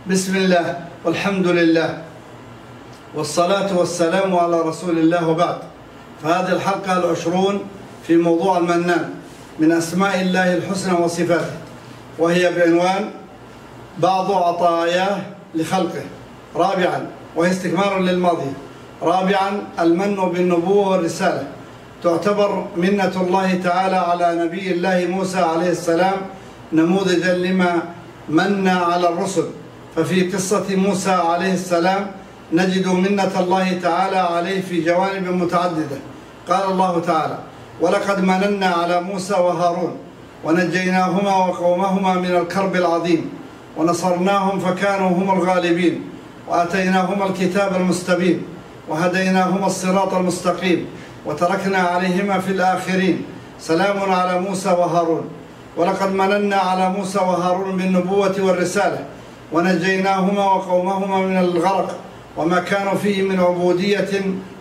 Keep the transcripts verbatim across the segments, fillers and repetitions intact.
بسم الله والحمد لله والصلاة والسلام على رسول الله، وبعد. فهذه الحلقة العشرون في موضوع المنان من أسماء الله الحسنى وصفاته، وهي بعنوان بعض عطاياه لخلقه. رابعا، وهي استكمال للماضي. رابعا، المن بالنبوة والرسالة. تعتبر منة الله تعالى على نبي الله موسى عليه السلام نموذجا لما من على الرسل. ففي قصة موسى عليه السلام نجد منة الله تعالى عليه في جوانب متعددة. قال الله تعالى: ولقد مننا على موسى وهارون ونجيناهما وقومهما من الكرب العظيم ونصرناهم فكانوا هم الغالبين وآتيناهما الكتاب المستبين وهديناهما الصراط المستقيم وتركنا عليهما في الآخرين سلام على موسى وهارون. ولقد مننا على موسى وهارون بالنبوة والرسالة ونجيناهما وقومهما من الغرق وما كانوا فيه من عبودية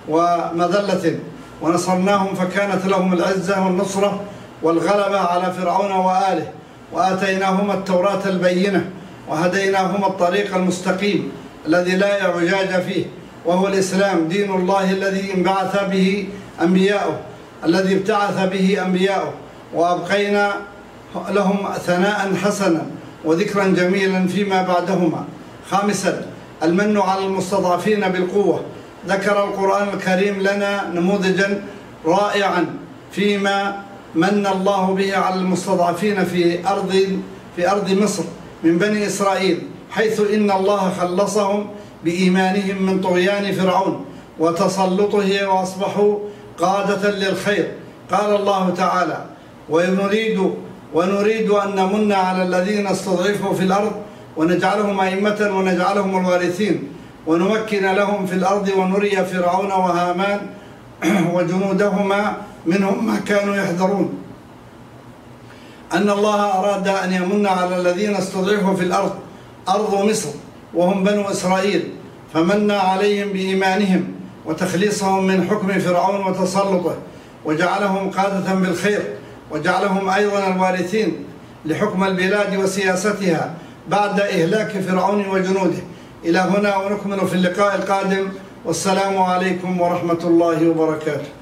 ومذلة ونصرناهم فكانت لهم العزة والنصرة والغلبة على فرعون وآله وآتيناهما التوراة البينة وهديناهما الطريق المستقيم الذي لا اعوجاج فيه، وهو الإسلام دين الله الذي انبعث به أنبياؤه الذي ابتعث به أنبياؤه وأبقينا لهم ثناء حسنا وذكرا جميلا فيما بعدهما. خامسا، المن على المستضعفين بالقوة. ذكر القرآن الكريم لنا نموذجا رائعا فيما من الله به على المستضعفين في أرض في أرض مصر من بني إسرائيل، حيث إن الله خلصهم بإيمانهم من طغيان فرعون وتسلطه وأصبحوا قادة للخير. قال الله تعالى: ونريد ونريد أن نمن على الذين استضعفوا في الأرض ونجعلهم أئمة ونجعلهم الوارثين ونمكن لهم في الأرض ونري فرعون وهامان وجنودهما منهم ما كانوا يحذرون. أن الله أراد أن يمن على الذين استضعفوا في الأرض، أرض مصر وهم بنو إسرائيل، فمن عليهم بإيمانهم وتخليصهم من حكم فرعون وتسلطه وجعلهم قادة بالخير، وجعلهم أيضا الوارثين لحكم البلاد وسياستها بعد إهلاك فرعون وجنوده. إلى هنا ونكمل في اللقاء القادم، والسلام عليكم ورحمة الله وبركاته.